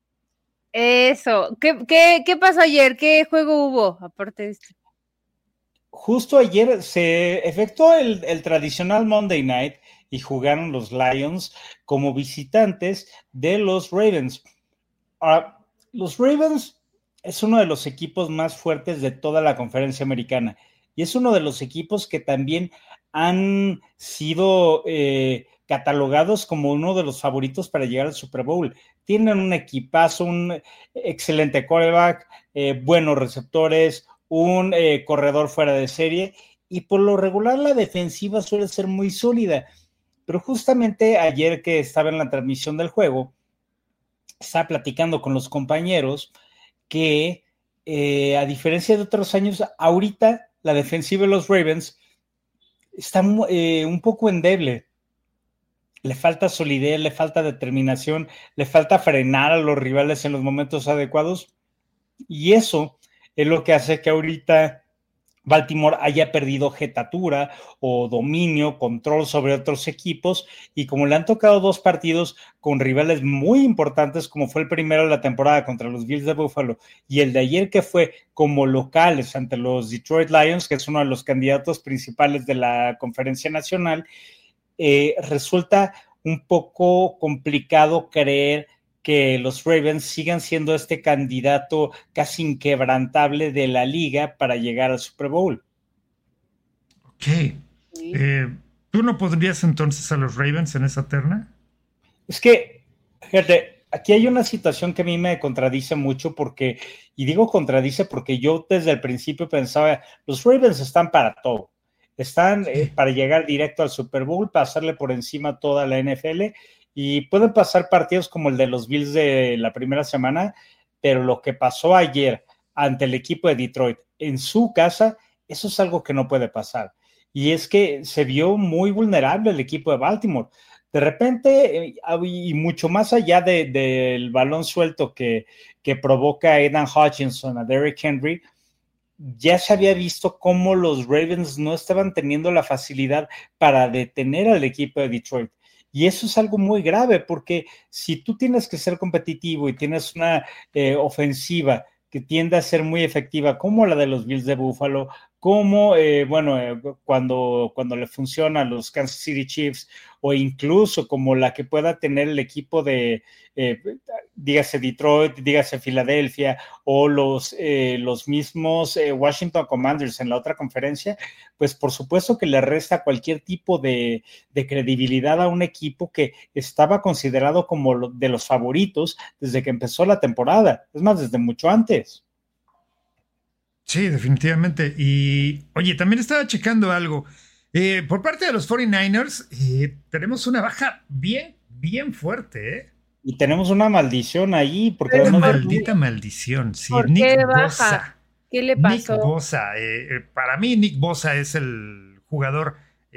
Eso. ¿Qué pasó ayer? ¿Qué juego hubo? Aparte de este. Justo ayer se efectuó el tradicional Monday Night y jugaron los Lions como visitantes de los Ravens. Ahora, los Ravens es uno de los equipos más fuertes de toda la conferencia americana y es uno de los equipos que también han sido catalogados como uno de los favoritos para llegar al Super Bowl. Tienen un equipazo, un excelente quarterback, buenos receptores, un corredor fuera de serie y por lo regular la defensiva suele ser muy sólida. Pero justamente ayer que estaba en la transmisión del juego, estaba platicando con los compañeros que, a diferencia de otros años, ahorita la defensiva de los Ravens está un poco endeble. Le falta solidez, le falta determinación, le falta frenar a los rivales en los momentos adecuados. Y eso es lo que hace que ahorita Baltimore haya perdido jetatura o dominio, control sobre otros equipos, y como le han tocado dos partidos con rivales muy importantes, como fue el primero de la temporada contra los Bills de Buffalo y el de ayer que fue como locales ante los Detroit Lions, que es uno de los candidatos principales de la conferencia nacional, resulta un poco complicado creer que los Ravens sigan siendo este candidato casi inquebrantable de la liga para llegar al Super Bowl. Ok. ¿Tú no pondrías entonces a los Ravens en esa terna? Es que, fíjate, aquí hay una situación que a mí me contradice mucho porque, y digo contradice porque yo desde el principio pensaba, los Ravens están para todo. Están para llegar directo al Super Bowl, pasarle por encima toda la NFL y pueden pasar partidos como el de los Bills de la primera semana, pero lo que pasó ayer ante el equipo de Detroit en su casa, eso es algo que no puede pasar. Y es que se vio muy vulnerable el equipo de Baltimore. De repente, y mucho más allá del balón suelto que provoca Aidan Hutchinson a Derrick Henry, ya se había visto cómo los Ravens no estaban teniendo la facilidad para detener al equipo de Detroit. Y eso es algo muy grave, porque si tú tienes que ser competitivo y tienes una ofensiva que tiende a ser muy efectiva, como la de los Bills de Buffalo, como, cuando le funciona a los Kansas City Chiefs, o incluso como la que pueda tener el equipo de, dígase Detroit, dígase Filadelfia, o los mismos Washington Commanders en la otra conferencia, pues por supuesto que le resta cualquier tipo de credibilidad a un equipo que estaba considerado como de los favoritos desde que empezó la temporada, es más, desde mucho antes. Sí, definitivamente. Y oye, también estaba checando algo. Por parte de los 49ers, tenemos una baja bien, bien fuerte, ¿eh? Y tenemos una maldición ahí, porque Pero además Maldita maldición, sí. ¿por Nick qué baja? Bosa. ¿Qué le Nick pasó? Bosa. Para mí, Nick Bosa es el jugador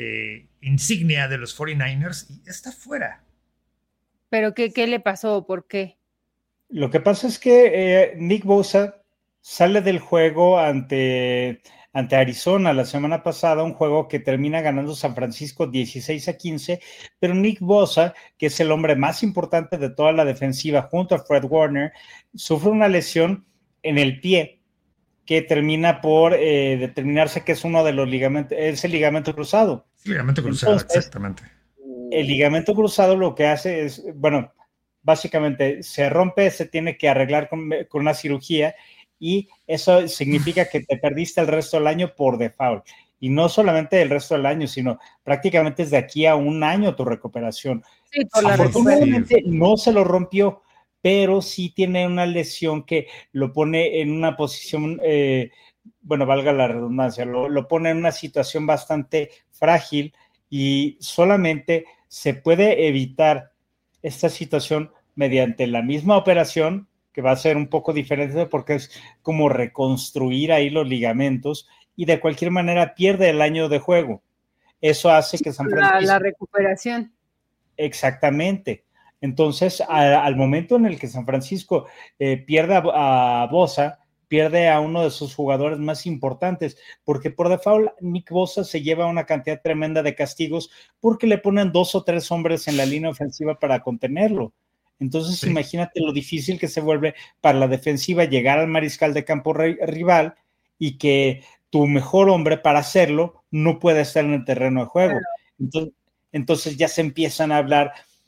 insignia de los 49ers y está fuera. ¿Pero qué le pasó? ¿Por qué? lo que pasa es que Nick Bosa sale del juego ante Arizona la semana pasada, un juego que termina ganando San Francisco 16-15, pero Nick Bosa, que es el hombre más importante de toda la defensiva junto a Fred Warner, sufre una lesión en el pie que termina por determinarse que es uno de los ligamentos, es el ligamento cruzado. Es ligamento cruzado, Entonces, exactamente. el ligamento cruzado lo que hace es, bueno, básicamente se rompe, se tiene que arreglar con una cirugía y eso significa que te perdiste el resto del año por default. Y no solamente el resto del año, sino prácticamente desde aquí a un año tu recuperación. Sí, por la Afortunadamente no se lo rompió, pero sí tiene una lesión que lo pone en una posición, bueno, valga la redundancia, lo pone en una situación bastante frágil y solamente se puede evitar esta situación mediante la misma operación, que va a ser un poco diferente porque es como reconstruir ahí los ligamentos y de cualquier manera pierde el año de juego. Eso hace que San Francisco... La recuperación. Exactamente. Entonces, al momento en el que San Francisco pierde a Bosa, pierde a uno de sus jugadores más importantes, porque por default Nick Bosa se lleva una cantidad tremenda de castigos porque le ponen 2 o 3 hombres en la línea ofensiva para contenerlo. Entonces, sí, imagínate lo difícil que se vuelve para la defensiva llegar al mariscal de campo rival y que tu mejor hombre para hacerlo no puede estar en el terreno de juego. Entonces ya se empiezan a hablar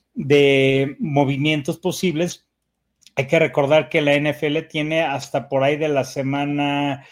de movimientos posibles. Hay que recordar que la NFL tiene hasta por ahí de la semana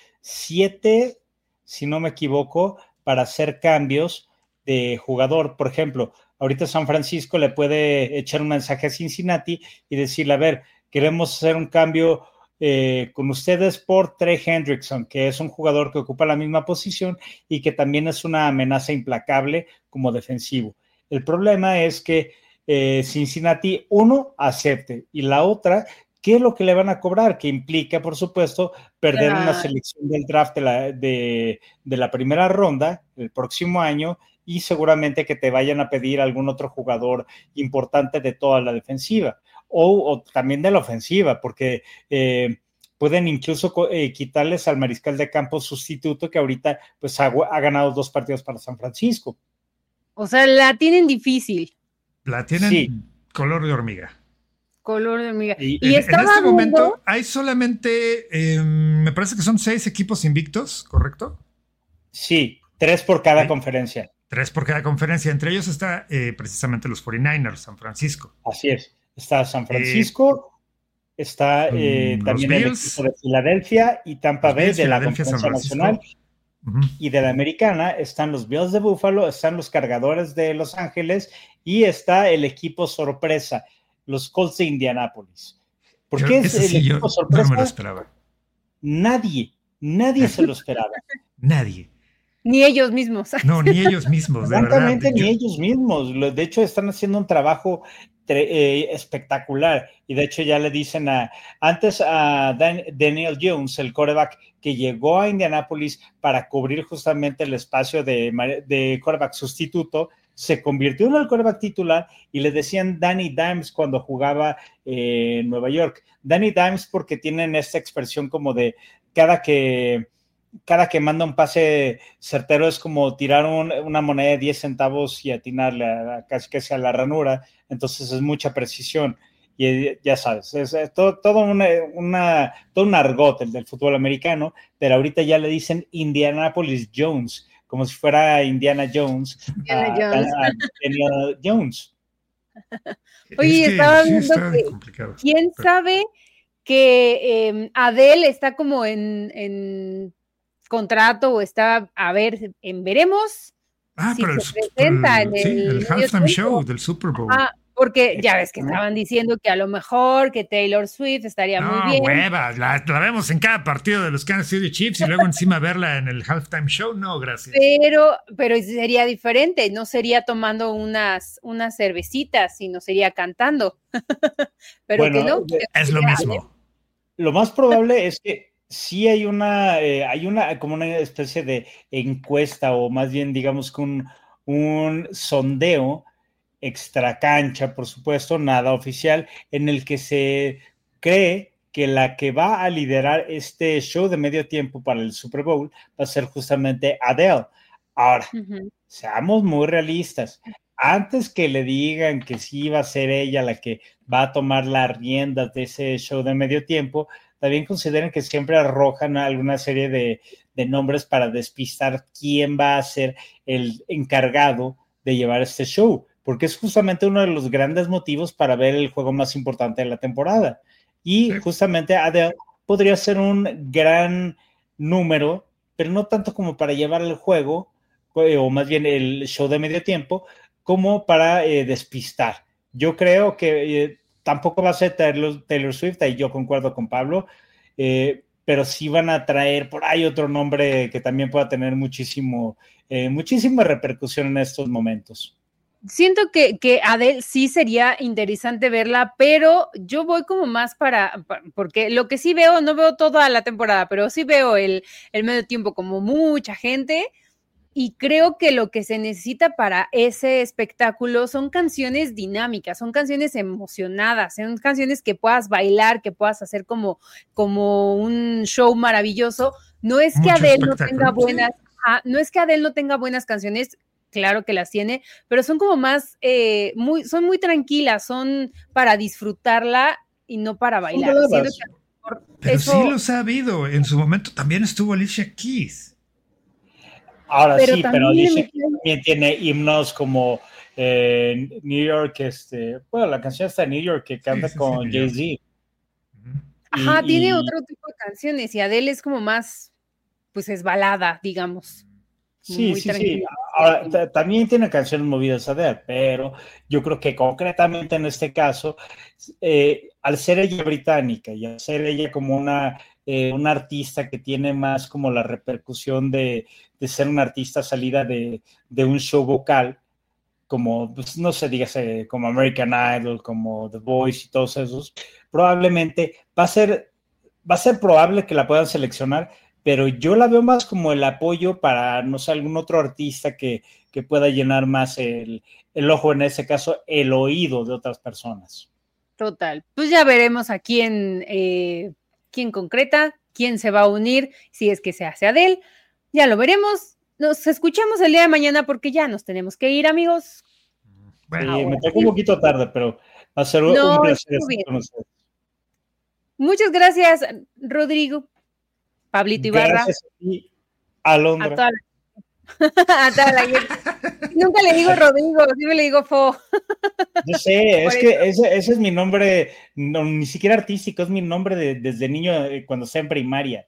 7, si no me equivoco, para hacer cambios de jugador. Por ejemplo, ahorita San Francisco le puede echar un mensaje a Cincinnati y decirle, a ver, queremos hacer un cambio con ustedes por Trey Hendrickson, que es un jugador que ocupa la misma posición y que también es una amenaza implacable como defensivo. El problema es que Cincinnati, uno, acepte, y la otra, ¿qué es lo que le van a cobrar? Que implica, por supuesto, perder una selección del draft de la primera ronda el próximo año y seguramente que te vayan a pedir algún otro jugador importante de toda la defensiva o también de la ofensiva, porque pueden incluso quitarles al mariscal de campo sustituto que ahorita pues ha ganado 2 partidos para San Francisco. O sea, la tienen difícil. La tienen color de hormiga. Color de hormiga. Y en este momento hay solamente, me parece que son 6 equipos invictos, ¿correcto? Sí, 3 por cada conferencia. 3 por cada conferencia. Entre ellos está precisamente los 49ers, San Francisco. Así es. Está San Francisco, está también Bills, el equipo de Filadelfia y Tampa Bay de la Conferencia Nacional. Y de la Americana están los Bills de Buffalo, están los Cargadores de Los Ángeles y está el equipo sorpresa, los Colts de Indianápolis. ¿Por qué es el equipo sorpresa? No me lo esperaba. Nadie se lo esperaba. Nadie. Ni ellos mismos. No, ni ellos mismos, de verdad. Ni ellos mismos. De hecho, están haciendo un trabajo espectacular. Y de hecho ya le dicen antes a Daniel Jones, el quarterback que llegó a Indianápolis para cubrir justamente el espacio de quarterback sustituto, se convirtió en el quarterback titular y le decían Danny Dimes cuando jugaba en Nueva York. Danny Dimes porque tienen esta expresión como de cada que manda un pase certero es como tirar una moneda de 10 centavos y atinarle casi que sea la ranura, entonces es mucha precisión y ya sabes, es todo un argot el del fútbol americano, pero ahorita ya le dicen Indianapolis Jones, como si fuera Indiana Jones. Daniel Jones. Oye, estaba viendo que complicado. ¿Quién sabe que Adele está como en contrato o está, a ver, veremos si pero se presenta en el halftime show del Super Bowl. Porque ya ves que estaban diciendo que a lo mejor que Taylor Swift estaría muy bien. Huevas, la vemos en cada partido de los Kansas City Chiefs y luego encima verla en el halftime show, no, gracias. Pero sería diferente, no sería tomando unas cervecitas, sino sería cantando. Pero bueno, que no. Es lo mismo. Lo más probable es que sí hay una como una especie de encuesta, o más bien digamos que un sondeo extracancha, por supuesto, nada oficial, en el que se cree que la que va a liderar este show de medio tiempo para el Super Bowl va a ser justamente Adele. Ahora, seamos muy realistas. Antes que le digan que sí va a ser ella la que va a tomar las riendas de ese show de medio tiempo, también consideren que siempre arrojan alguna serie de nombres para despistar quién va a ser el encargado de llevar este show, porque es justamente uno de los grandes motivos para ver el juego más importante de la temporada. Y justamente Adele podría ser un gran número, pero no tanto como para llevar el juego, o más bien el show de medio tiempo, como para despistar. Yo creo que tampoco va a ser Taylor Swift, y yo concuerdo con Pablo, pero sí van a traer por ahí otro nombre que también pueda tener muchísima repercusión en estos momentos. Siento que Adele sí sería interesante verla, pero yo voy como más porque lo que sí veo, no veo toda la temporada, pero sí veo el medio tiempo como mucha gente, y creo que lo que se necesita para ese espectáculo son canciones dinámicas, son canciones emocionadas, son canciones que puedas bailar, que puedas hacer como un show maravilloso. No es que Adele no tenga buenas canciones, claro que las tiene, pero son como más, son muy tranquilas, son para disfrutarla y no para bailar. Pero sí los ha habido. En su momento también estuvo Alicia Keys. Ahora pero sí, pero Alicia también tiene himnos como New York, la canción está en New York que canta con Jay-Z. Ajá, tiene otro tipo de canciones, y Adele es como más, pues es balada, digamos. Sí. Ahora, también tiene canciones movidas Adele, pero yo creo que concretamente en este caso, al ser ella británica y al ser ella como una artista que tiene más como la repercusión de ser una artista salida de un show vocal, como, pues, no sé, dígase, como American Idol, como The Voice y todos esos, probablemente va a ser probable que la puedan seleccionar, pero yo la veo más como el apoyo para, no sé, algún otro artista que pueda llenar más el ojo, en ese caso, el oído de otras personas. Total, pues ya veremos a quién concreta, quién se va a unir, si es que se hace Adele, ya lo veremos. Nos escuchamos el día de mañana porque ya nos tenemos que ir, amigos. Bueno, sí, me tocó un poquito tarde, pero va a ser un placer estar con ustedes. Muchas gracias, Rodrigo. Pablito Ibarra. Gracias a ti, Alondra. A toda la gente. Nunca le digo Rodrigo, siempre le digo Fo. Yo sé, es que ese es mi nombre, no, ni siquiera artístico, es mi nombre desde niño, cuando estaba en primaria.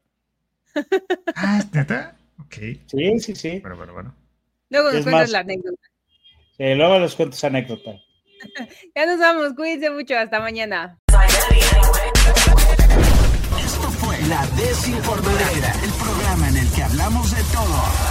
¿Es neta? Ok. Sí. Bueno. Luego nos cuentas la anécdota. Sí, luego les cuento esa anécdota. Ya nos vamos, cuídense mucho, hasta mañana. Esto fue La Desinformadera, el programa en el que hablamos de todo